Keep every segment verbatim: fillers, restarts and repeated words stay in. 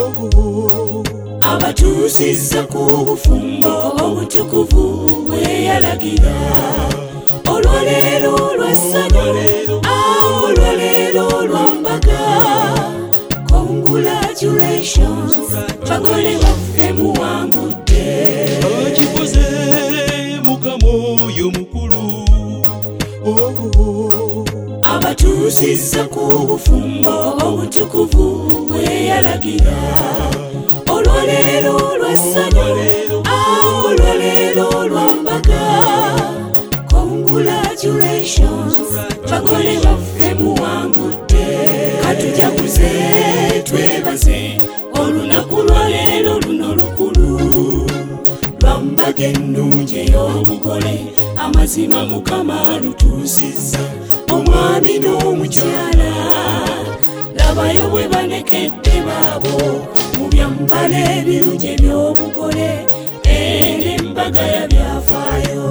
abatuusizza ku bufumbo obutukuvu bwe yalagira. Olwaleero lw'essanyu, olwaleero lwa mbaga. Congratulations, bagole baffe muwangudde. Akikoze Mukama oyo mukulu, abatuusizza ku bufumbo obutukuvu bwe yalagira. Olwaleero lw'essanyu, olwaleero lwa mbaga. Congratulations, bagole baffe muwangudde. Katujaguze twebaze olunaku lwaleero luno lukulu, lwa mbaga ennungi ey'omugole. Amazima Mukama lutuusizza omwami n'omukyala. Labayo bwe banekedde baabo mu byambalo ebirungi eby'obugole, eno embaga ya byafaayo.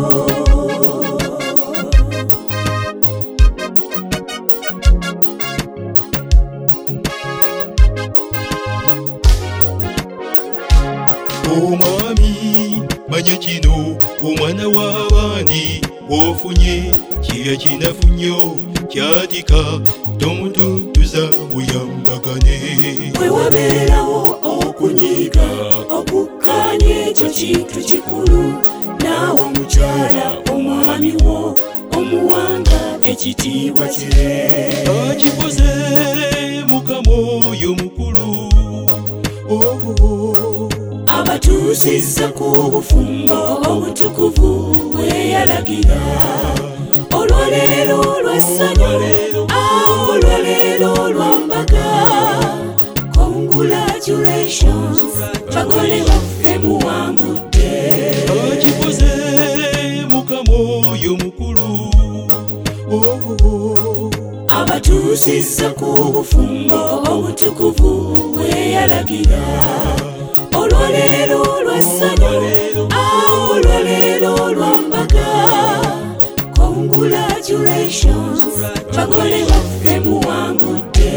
omwami manya kino, omwana w'abandi ofunye kye kinafu nnyo, kyatika tomutuntuza buyambagane. Bwe wabeerawo okunyiiga okukkaanya ekyo kintu kikulu, naawe omukyala omwami wo omuwanga ekitiibwa kye. Akikoze Mukama oyo mukulu, abatuusizza ku bufumbo obutukuvu bwe yalagira. Olwaleero lw'essanyu, olwaleero lwa mbaga. Congratulations, bagole baffe muwangudde. akikoze Mukama oyo mukulu, abatuusizza ku bufumbo obutukuvu bwe yalagira. Olwaleero lw'essanyu, olwaleero lwa mbaga. Congratulations, bagole baffe muwangudde.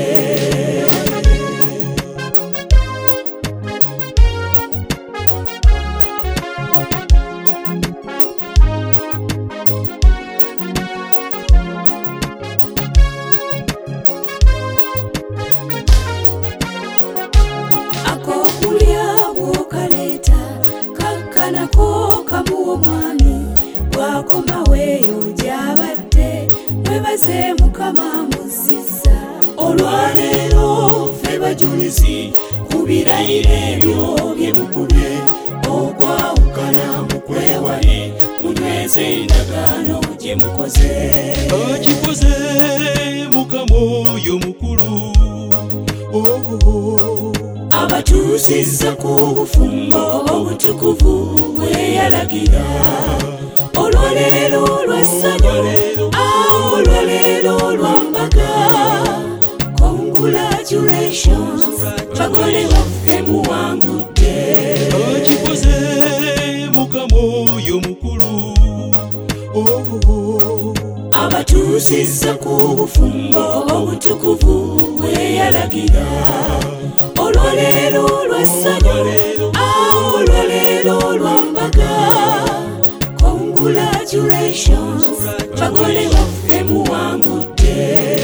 Akokulya bw'okaleeta kakkanako kamuwa omwami, bw'akomaweeyo gy'abadde mwebaze Mukama muzizza. Olwaleero ffe bajulizi ku birayiro ebyo bye mukubye, okwawukana mukwewale munyweze endagaano gye mukoze. akikoze Mukama oyo mukulu, abatuusizza ku bufumbo obutukuvu bwe yalagira. Olwaleero lw'essanyu, olwaleero lwa mbaga. Congratulations, bagole baffe muwangudde. akikoze Mukama oyo mukulu, abatuusizza ku bufumbo obutukuvu bwe yalagira. Olwaleero lw'essanyu, olwaleero lwa mbaga. Congratulations, bagole baffe muwangudde.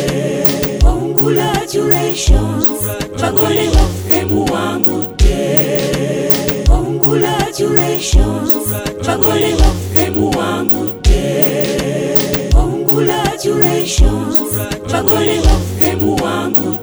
Congratulations, bagole baffe muwangudde. Congratulations, bagole baffe muwangudde. Congratulations, bagole baffe muwangudde.